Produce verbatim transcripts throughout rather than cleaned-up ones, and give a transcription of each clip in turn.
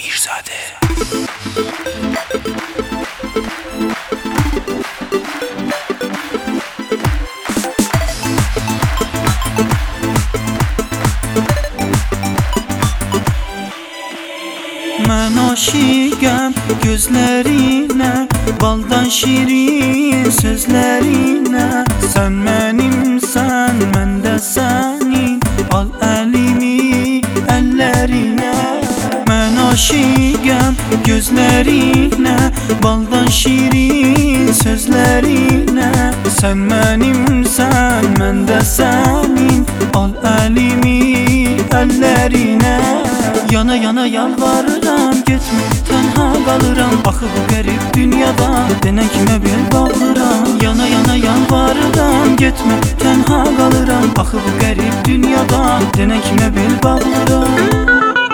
Mirzade. Mən aşiqəm gözlərinə, baldan şirin sözlərinə. Sən mənimsən, mən də sənin, al əlimi əllərinə. Mən aşiqəm gözlərinə, baldan şirin sözlərinə. Sən mənimsən, mən də sənin, al əlimi əllərinə. Yana yana yalvarıram, getmə, tənha qalıram. Axı bu qərib dünyada, denən kimə bel bağlıram. Yana yana yalvarıram, getmə, tənha qalıram. Axı bu qərib dünyada, denən kimə bel bağlıram.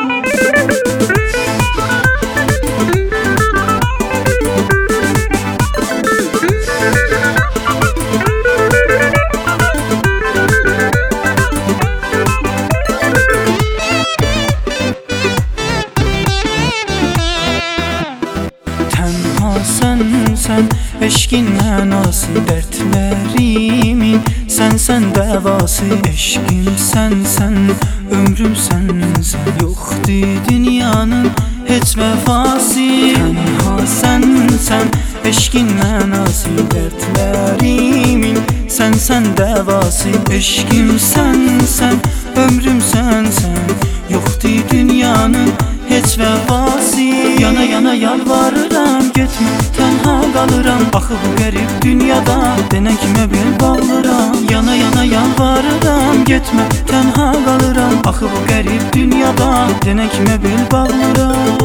Sən eşqin mənası, dərdlərimin sənsən dəvası. Eşqim sənsən, ömrüm sənsən, yoxdur dünyanın heç vəfası. Tənha sənsən, eşqin mənası, dərdlərimin sənsən dəvası. Eşqim sənsən, ömrüm sənsən, yoxdur dünyanın heç vəfası. Yana yana yalvarıram, getmə, tənha qalıram. Axı bu qərib dünyada, denən kimə bel bağlıram. Yana yana yalvarıram, getmə, tənha qalıram. Axı bu qərib dünyada, denən kimə bel bağlıram.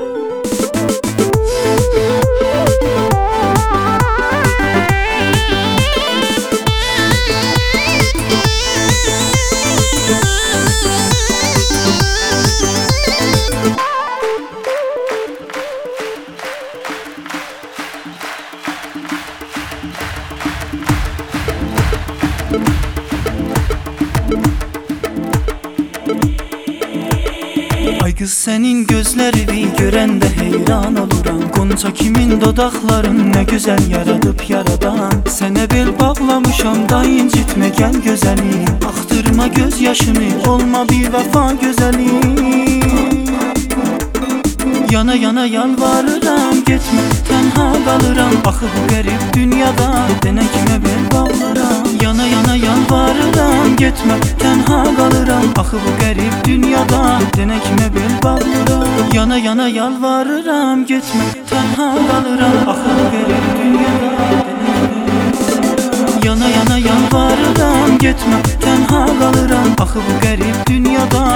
Ay qız, sənin gözlərini görəndə heyran oluram. Qonça kimin dodaqların nə gözəl yaradıb yaradan. Sənə bel bağlamışam da incitmə gəl gözəlim. Axtırma göz yaşını, olma bir vəfa gözəlim. Yana yana yalvarıram, getmə, tənha qalıram. Axı bu qərib dünyada, denən kimə bel bağlıram. Yana yana yalvarıram, getmə, tənha qalıram. Axı bu qərib dünyada, denən kimə bel bağlıram. Yana yana yalvarıram, getmə, tənha qalıram. Axı bu qərib dünyada, yana yana yalvarıram, getmə, tənha qalıram. Axı bu qərib dünyada,